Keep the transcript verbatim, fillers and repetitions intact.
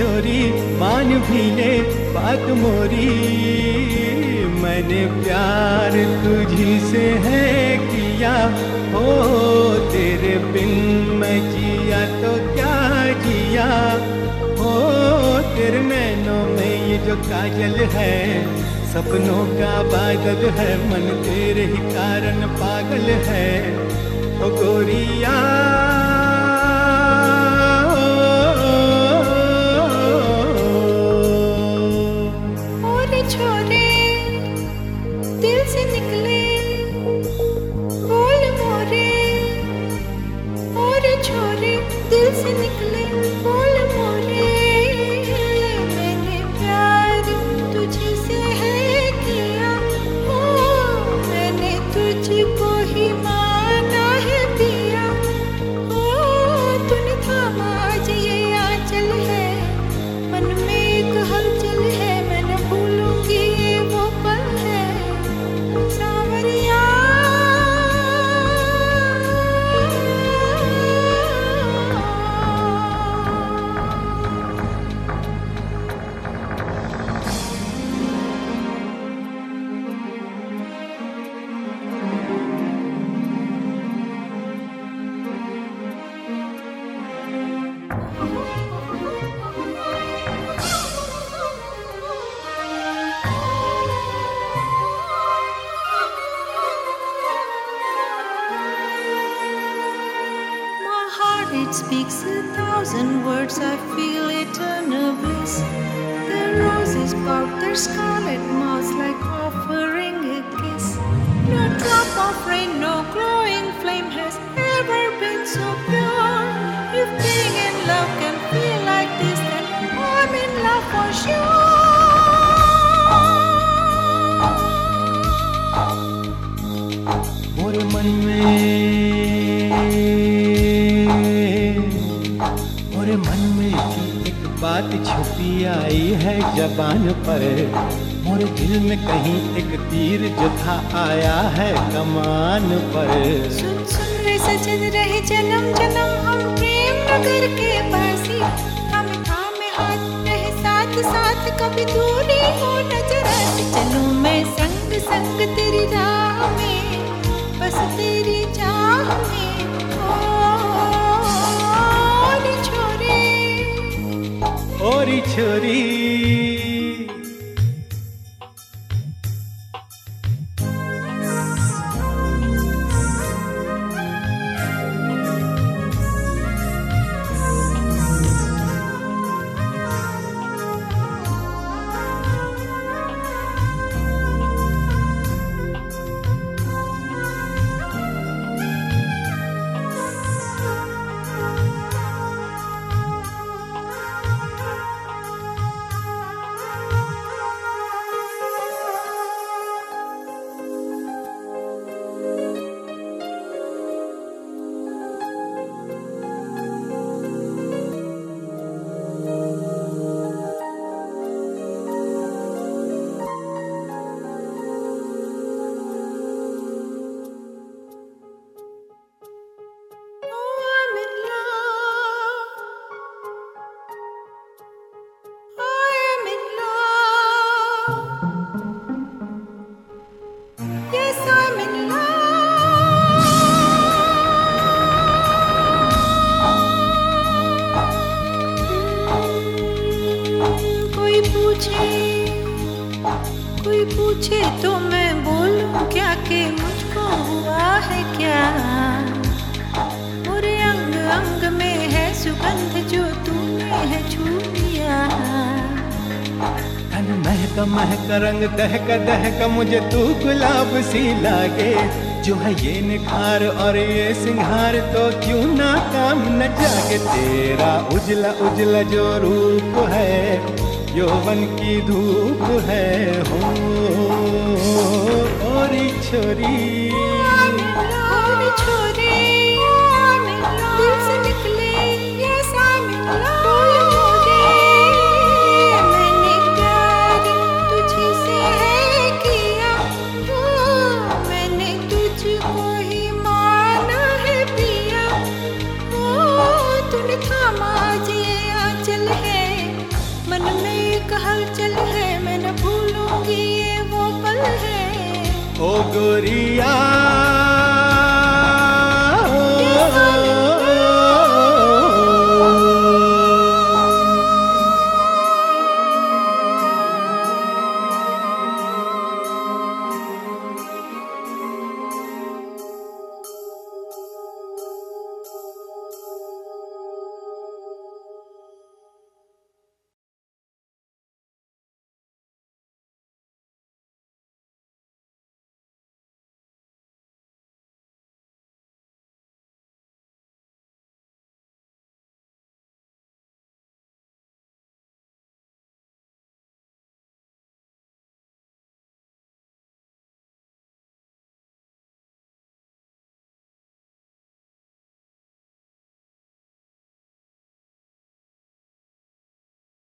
छोरी मान भी ले बात मोरी, मैंने प्यार तुझी से है किया, ओ तेरे बिन मैं जिया तो क्या जिया, ओ तेरे नैनों में ये जो काजल है, सपनों का बादल है, मन तेरे ही कारण पागल है, ओ गोरिया। और छोरे दिल से निकले बोल मोरे, और छोरे दिल से निकले बोल मोरे, मैंने प्यार तुझे से है किया, ओ मैंने तुझको ही माना है पिया, ओ तूने थामा आज ये आंचल है, मन में एक हलचल है, मैं न भूलूंगी ये वो पल है, सावरिया। It speaks a thousand words, I feel eternal bliss. The roses pout their scarlet mouths like offering a kiss. No drop of rain, no glowing flame has ever been so pure. If being in love can feel like this, then I'm in love for sure. मोरे मन में, मोरे मन में एक बात छुपी आई है जबान पर, मोरे दिल में कहीं एक तीर जो था आया है कमान पर। सुन सुन रे सजन रहे जन्म जन्म हम प्रेम नगर के पासी, हम थामे हाथ रहे साथ साथ कभी दूरी हो न जरा सी, चलूं मैं संग संग तेरी राह में, बस तेरी चाह में, ओ रे छोरे, ओ रे छोरी। कोई पूछे तो मैं बोलूं क्या कि मुझको हुआ है क्या, पूरे अंग अंग में है सुगंध जो तूने है छू लिया, तन महक महक रंग दहक दहक मुझे तू गुलाब सी लागे, जो है ये निखार और ये सिंगार तो क्यों ना काम न जागे, तेरा उजला उजला जो रूप है यौवन की धूप है, हो और छोरी, और छोरी दिल से निकले ये सामिल बोलोगे, मैंने प्यार तुझे से है किया, ओ मैंने तुझको ही माना है पिया, ओ तूने थामा आज ये आंचल है, एक हलचल है, मैं न भूलूंगी ये वो पल है। ओ गोरिया